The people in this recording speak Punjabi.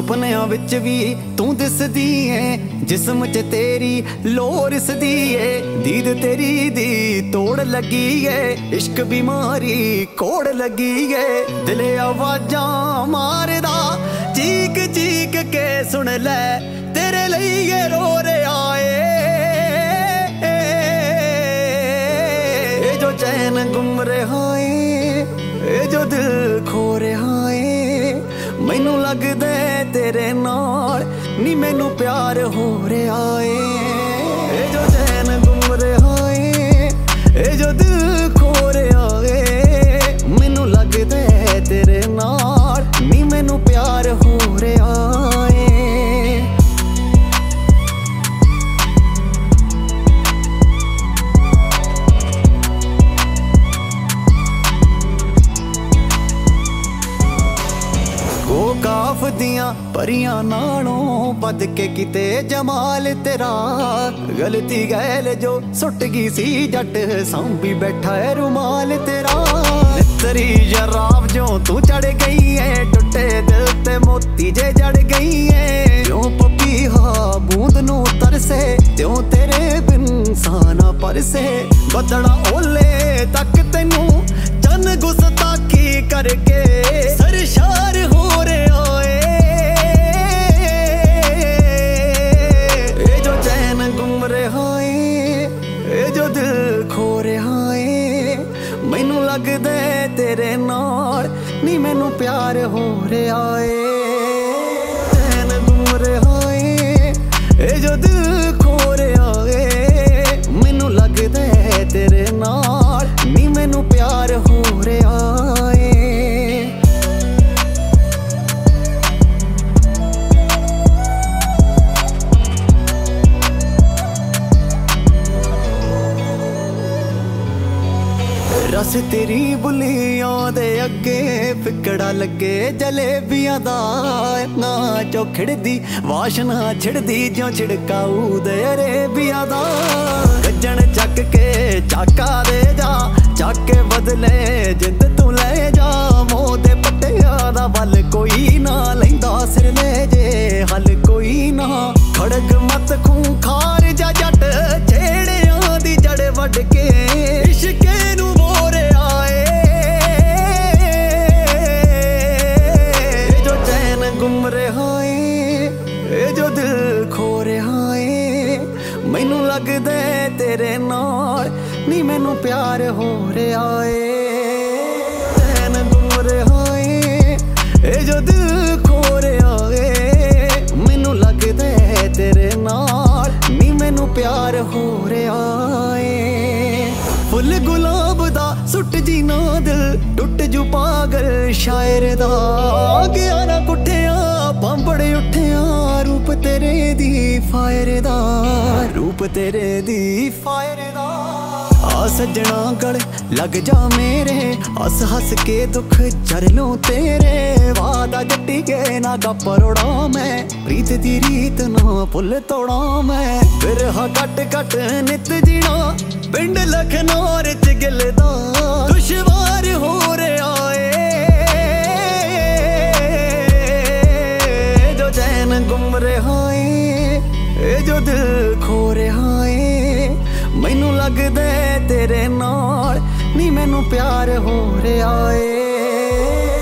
ਸੁਪਨਿਆਂ ਵਿੱਚ ਵੀ ਤੂੰ ਦਿਸਦੀ ਏ, ਜਿਸਮ 'ਚ ਤੇਰੀ ਲੋਰ ਰਿਸਦੀ ਏ। ਦੀਦ ਤੇਰੀ ਦੀ ਤੋੜ ਲੱਗੀ ਏ, ਇਸ਼ਕ ਬਿਮਾਰੀ ਕੋੜ ਲੱਗੀ ਏ। ਦਿਲ ਆਵਾਜ਼ਾਂ ਮਾਰਦਾ ਚੀਕ ਚੀਕ ਕੇ ਸੁਣ ਲੈ, ਤੇਰੇ ਲਈ ਇਹ ਰੋ ਰਿਹਾ ਏ। ਇਹ ਜੋ ਚੈਨ ਗੁੰਮ ਰਿਹਾ ਏ, ਇਹ ਜੋ ਦਿਲ ਖੋ ਰਿਹਾ ਏ, ਮੈਨੂੰ ਲੱਗਦਾ ਤੇਰੇ ਨਾਲ ਨੀ ਮੈਨੂੰ ਪਿਆਰ ਹੋ ਰਿਹਾ ਏ। ਇਹ ਜੋ ਚੈਨ ਗੁੰਮ ਰਿਹਾ ਏ, ਇਹ ਜੋ ਦਿਲ ਖੋ ਰਿਹਾ ਏ, ਮੈਨੂੰ ਲੱਗਦਾ ਤੇਰੇ ਨਾਲ ਨੀ ਮੈਨੂੰ ਪਿਆਰ ਹੋ ਰਿਹਾ ਏ। ਉਹ ਕਾਫ ਦੀਆਂ ਪਰੀਆਂ ਨਾਲੋਂ ਵੱਧ ਕੇ ਕਿਤੇ ਜਮਾਲ ਤੇਰਾ। ਗਲਤੀ ਗੈਲ ਜੋ ਸੁੱਟ ਗਈ ਸੀ ਜੱਟ, ਸਾਂਭੀ ਬੈਠਾ ਏ ਰੁਮਾਲ ਤੇਰਾ। ਤੇਰੀ ਜਰਾਬ ਜੋ ਤੂੰ ਚੜ ਗਈ ਏ, ਟੁੱਟੇ ਦਿਲ ਤੇ ਮੋਤੀ ਜੇ ਜੜ ਗਈ ਏ। ਜੋ ਪਪੀਹਾ ਬੂੰਦ ਨੂੰ ਤਰਸੇ, ਤਿਉਂ ਤੇਰੇ ਬਿਨ ਸਾਨਾ ਪਰਸੇ। ਬੱਦਲਾਂ ਓਲੇ ਤੱਕ ਤੈਨੂੰ ਚੰਨ ਗੁਸਤਾਖੀ ਕਰਕੇ ਸਰਸ਼ਾਰ ਹੋ ਰਿਹਾ ਏ। ਇਹ ਜੋ ਚੈਨ ਗੁੰਮ ਰਿਹਾ ਏ, ਇਹ ਜੋ ਦਿਲ ਖੋ ਰਿਹਾ ਏ, ਮੈਨੂੰ ਲੱਗਦਾ ਤੇਰੇ ਨਾਲ ਨੀ ਮੈਨੂੰ ਪਿਆਰ ਹੋ ਰਿਹਾ ਏ। ਚੈਨ ਗੁੰਮ ਰਿਹਾ ਏ, ਇਹ ਜੋ ਦਿਲ ਖੋ ਰਿਹਾ ਏ, ਮੈਨੂੰ ਲੱਗਦਾ ਤੇਰੇ ਨਾਲ ਨੀ ਮੈਨੂੰ ਪਿਆਰ ਹੋ ਰਿਹਾ ਏ। ਰਸ ਤੇਰੀ ਬੁੱਲੀਆਂ ਦੇ ਅੱਗੇ ਫਿਕੜਾ ਲੱਗੇ ਜਲੇਬੀਆਂ ਦਾ। ਨਾ ਚੋ ਖਿੜਦੀ ਵਾਸ਼ਨਾ ਛਿੜਦੀ ਜਿਉਂ ਛਿੜਕਾਊ ਦੇ ਅਰੇਬੀਆਂ ਦਾ। ਗੱਜਣ ਚੱਕ ਕੇ ਚਾਕਾ ਦੇ ਜਾ, ਚੱਕ ਕੇ ਬਦਲੇ ਜਿੰਦ ਤੂੰ ਲੈ ਜਾ। ਮੋਹ ਦੇ ਪੱਟਿਆਂ ਦਾ ਵੱਲ ਕੋਈ ਨਾ ਲੈਂਦਾ, ਸਿਰ ਲੈ ਜੇ ਹੱਲ ਕੋਈ ਨਾ। ਖੜਗ ਮਤ ਖੂੰਖਾਰ ਜਾ ਜੱਟ, ਛੇੜਿਆਂ ਦੀ ਜੜ ਵੱਢ ਕੇ ਇਸ਼ਕੇ ਨੂੰ ਮੋਰਿਆ ਏ। ਇਹ ਜੋ ਚੈਨ ਗੁੰਮ ਰਿਹਾ ਏ, ਇਹ ਜੋ ਦਿਲ ਖੋ ਰਿਹਾ ਏ, ਮੈਨੂੰ ਲੱਗਦਾ ਤੇਰੇ ਨਾਲ ਨੀ ਮੈਨੂੰ ਪਿਆਰ ਹੋ ਰਿਹਾ ਏ। ਚੈਨ ਗੁੰਮ ਰਿਹਾ ਏ, ਇਹ ਜੋ ਦਿਲ ਖੋ ਰਿਹਾ ਏ, ਮੈਨੂੰ ਲੱਗਦਾ ਤੇਰੇ ਨਾਲ ਨੀ ਮੈਨੂੰ ਪਿਆਰ ਹੋ ਰਿਹਾ ਏ। ਫੁੱਲ ਗੁਲਾਬ ਦਾ ਸੁੱਟ ਜੀ ਨਾ ਦਿਲ, ਟੁੱਟ ਜੂ ਪਾਗਲ ਸ਼ਾਇਰ ਦਾ। ਗਿਆ ਨਾ ਕੁੱਠਿਆ ਬੰਬੜ ਉੱਠਿਆ, ਰੂਪ ਤੇਰੇ ਦੀ ਫਾਇਰ ਦਾ, ਰੂਪ ਤੇਰੇ ਦੀ ਫਾਇਰ ਦਾ। ਆ ਸੱਜਣਾ ਗਲ ਲੱਗ ਜਾ ਮੇਰੇ, ਹੱਸ ਹੱਸ ਕੇ ਦੁੱਖ ਚਰ ਲੂੰ ਤੇਰੇ। ਵਾਦਾ ਜੱਟੀ ਕੇ ਨਾ ਗੱਪਰੋੜਾ ਮੈਂ, ਪ੍ਰੀਤ ਦੀ ਰੀਤ ਨਾ ਭੁੱਲ ਤੋੜਾ ਮੈਂ। ਬਿਰਹਾ ਕੱਟ ਕੱਟ ਨਿਤ ਜੀਣਾ, ਪਿੰਡ ਲਖਨੌਰ ਚ ਗਿੱਲ ਦਾ ਦੁਸ਼ਵਾਰ ਹੋ ਰਿਹਾ ਏ। ਜੋ ਚੈਨ ਗੁੰਮ ਰਿਹਾ ਏ, ਇਹ ਜੋ ਦਿਲ ਖੋ ਰਿਹਾ ਏ, ਮੈਨੂੰ ਲੱਗਦਾ ਤੇਰੇ ਨਾਲ ਨੀ ਮੈਨੂੰ ਪਿਆਰ ਹੋ ਰਿਹਾ ਏ।